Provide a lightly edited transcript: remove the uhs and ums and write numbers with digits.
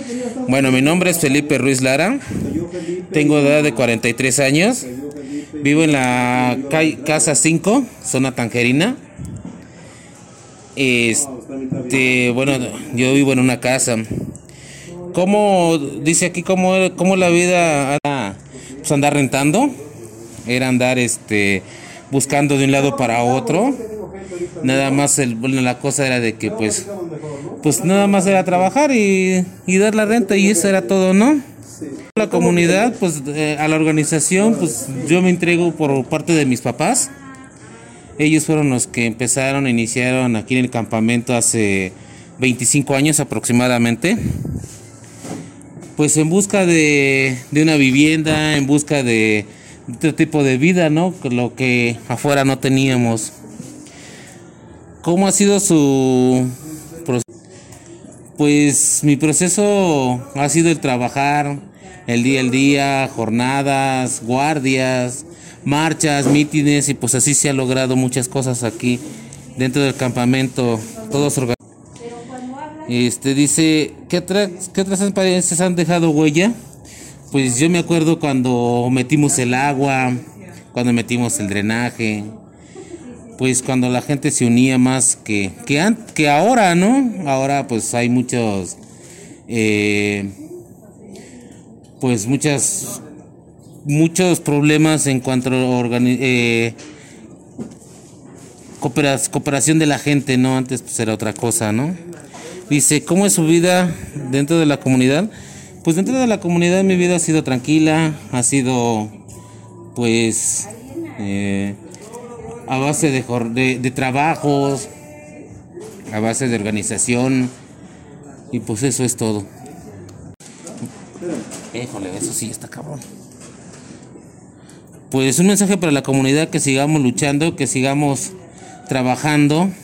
Bueno, mi nombre es Felipe Ruiz Lara, tengo edad de 43 años, vivo en la casa 5, zona Tangerina. Bueno, yo vivo en una casa. ¿Cómo dice aquí cómo la vida era? Pues andar rentando, era andar buscando de un lado para otro. Nada más la cosa era de que pues nada más era trabajar y dar la renta, y eso era todo, ¿no? La comunidad, pues a la organización, pues yo me entrego por parte de mis papás. Ellos fueron los que iniciaron aquí en el campamento hace 25 años aproximadamente. Pues en busca de una vivienda, en busca de otro tipo de vida, ¿no? Lo que afuera no teníamos. ¿Cómo ha sido su proceso? Pues mi proceso ha sido el trabajar el día al día, jornadas, guardias, marchas, mítines, y pues así se ha logrado muchas cosas aquí dentro del campamento. Todos organizados. Dice, ¿qué otras experiencias han dejado huella? Pues yo me acuerdo cuando metimos el agua, cuando metimos el drenaje, pues cuando la gente se unía más que ahora, ¿no? Ahora pues hay muchos, pues muchos problemas en cuanto a cooperación de la gente, ¿no? Antes pues era otra cosa, ¿no? Dice, ¿cómo es su vida dentro de la comunidad? Pues dentro de la comunidad mi vida ha sido tranquila, ha sido pues a base de trabajos, a base de organización, y pues eso es todo. Híjole, eso sí está cabrón. Pues un mensaje para la comunidad: que sigamos luchando, que sigamos trabajando.